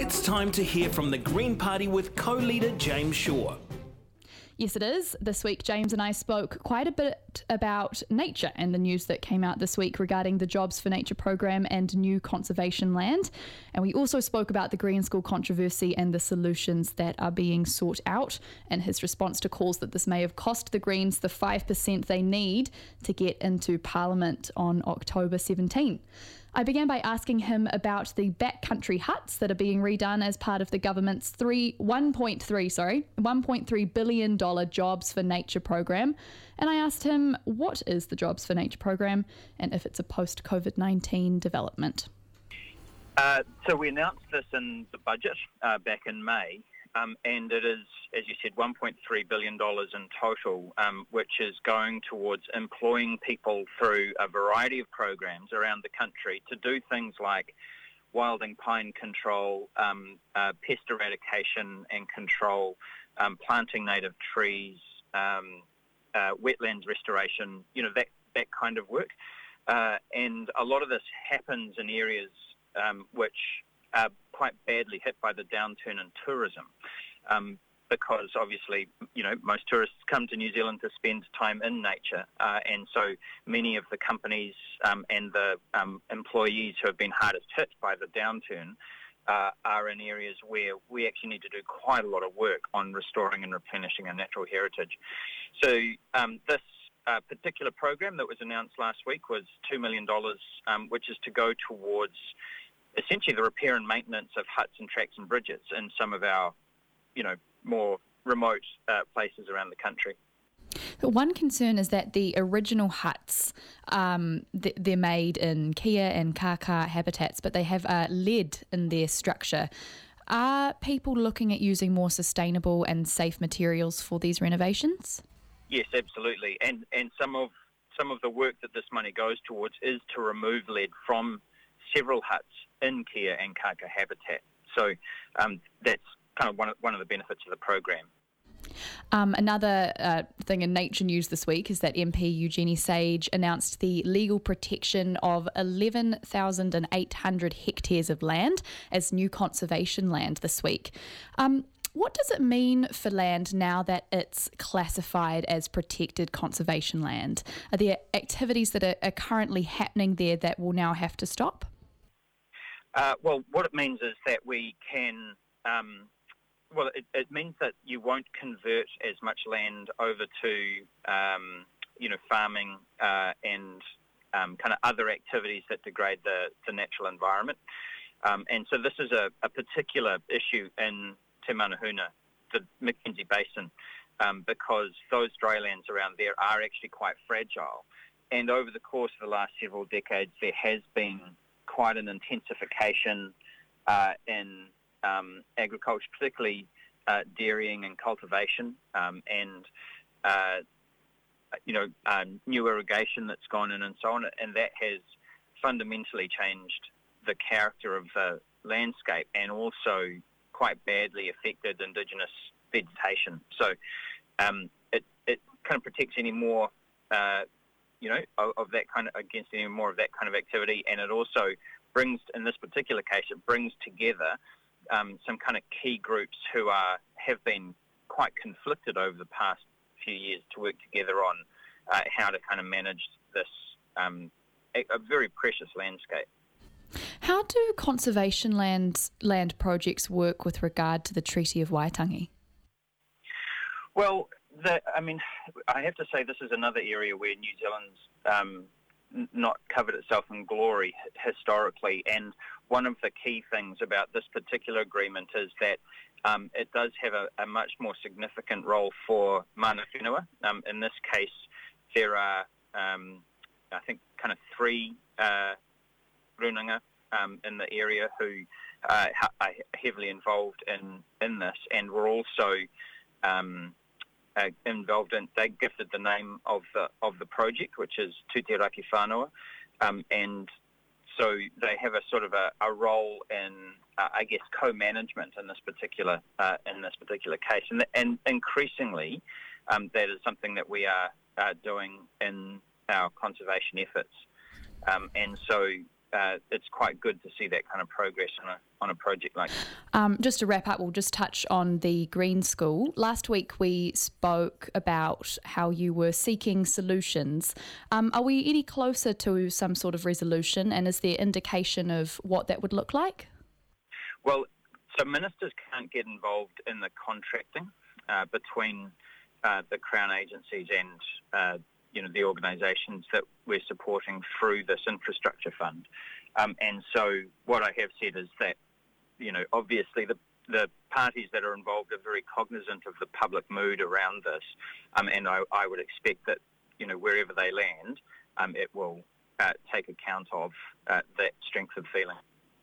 It's time to hear from the Green Party with co-leader James Shaw. Yes, it is. This week, James and I spoke quite a bit about nature and the news that came out this week regarding the Jobs for Nature program and new conservation land. And we also spoke about the Green School controversy and the solutions that are being sought out, and his response to calls that this may have cost the Greens the 5% they need to get into Parliament on October 17. I began by asking him about the backcountry huts that are being redone as part of the government's $1.3 billion Jobs for Nature program. And I asked him, what is the Jobs for Nature program and if it's a post-COVID-19 development? So we announced this in the budget back in May, and it is, as you said, $1.3 billion in total, which is going towards employing people through a variety of programs around the country to do things like wilding pine control, pest eradication and control, planting native trees, wetlands restoration, that kind of work. And a lot of this happens in areas which are quite badly hit by the downturn in tourism, because obviously, most tourists come to New Zealand to spend time in nature, and so many of the companies and the employees who have been hardest hit by the downturn are in areas where we actually need to do quite a lot of work on restoring and replenishing our natural heritage. So this particular program that was announced last week was $2 million, which is to go towards essentially the repair and maintenance of huts and tracks and bridges in some of our, more remote places around the country. But one concern is that the original huts, they're made in kia and kaka habitats, but they have lead in their structure. Are people looking at using more sustainable and safe materials for these renovations? Yes, absolutely. And some of the work that this money goes towards is to remove lead from several huts in kia and kaka habitat. So that's kind of one of the benefits of the program. Another thing in nature news this week is that MP Eugenie Sage announced the legal protection of 11,800 hectares of land as new conservation land this week. What does it mean for land now that it's classified as protected conservation land? Are there activities that are currently happening there that will now have to stop? Well, what it means is that we can... it means that you won't convert as much land over to, farming and kind of other activities that degrade the natural environment. And so this is a particular issue in Te Manahuna, the Mackenzie Basin, because those drylands around there are actually quite fragile. And over the course of the last several decades, there has been quite an intensification in agriculture, particularly dairying and cultivation, and new irrigation that's gone in and so on, and that has fundamentally changed the character of the landscape and also quite badly affected indigenous vegetation. So it kind of protects any more, of that kind of, against any more of that kind of activity, and it also brings, in this particular case, it brings together some kind of key groups who have been quite conflicted over the past few years to work together on how to kind of manage this a very precious landscape. How do conservation land projects work with regard to the Treaty of Waitangi? Well, I have to say this is another area where New Zealand's not covered itself in glory historically, and one of the key things about this particular agreement is that it does have a much more significant role for mana whenua. In this case, there are, I think, kind of three runanga in the area who are heavily involved in this, and were also involved in. They gifted the name of the project, which is Tūteraki Whānau, and so they have a sort of a role in, co-management in this particular case, and increasingly that is something that we are doing in our conservation efforts, and so it's quite good to see that kind of progress on a project like that. Just to wrap up, we'll just touch on the Green School. Last week we spoke about how you were seeking solutions. Are we any closer to some sort of resolution, and is there indication of what that would look like? Well, so ministers can't get involved in the contracting between the Crown agencies and the organisations that we're supporting through this infrastructure fund. And so what I have said is that, obviously the parties that are involved are very cognizant of the public mood around this. And I would expect that, wherever they land, it will take account of that strength of feeling.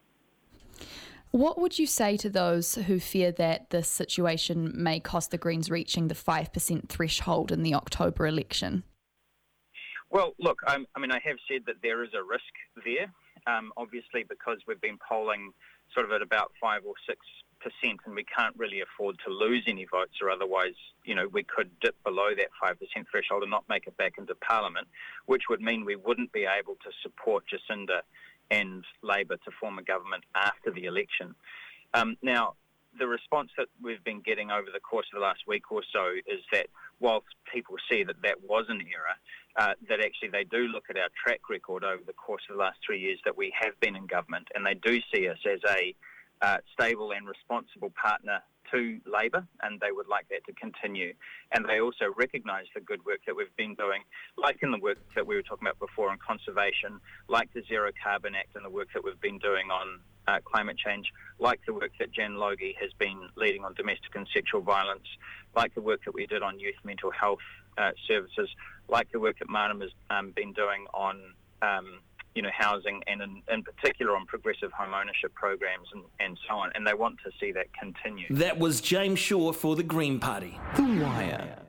What would you say to those who fear that this situation may cost the Greens reaching the 5% threshold in the October election? Well, look, I have said that there is a risk there, obviously, because we've been polling sort of at about 5 or 6%, and we can't really afford to lose any votes, or otherwise, we could dip below that 5% threshold and not make it back into Parliament, which would mean we wouldn't be able to support Jacinda and Labor to form a government after the election. Now, the response that we've been getting over the course of the last week or so is that whilst people see that was an error, that actually they do look at our track record over the course of the last 3 years that we have been in government, and they do see us as a stable and responsible partner to Labor, and they would like that to continue. And they also recognise the good work that we've been doing, like in the work that we were talking about before on conservation, like the Zero Carbon Act and the work that we've been doing on climate change, like the work that Jan Logie has been leading on domestic and sexual violence, like the work that we did on youth mental health services, like the work that Marnham has been doing on housing, and in particular on progressive home ownership programs and so on. And they want to see that continue. That was James Shaw for the Green Party. The Wire.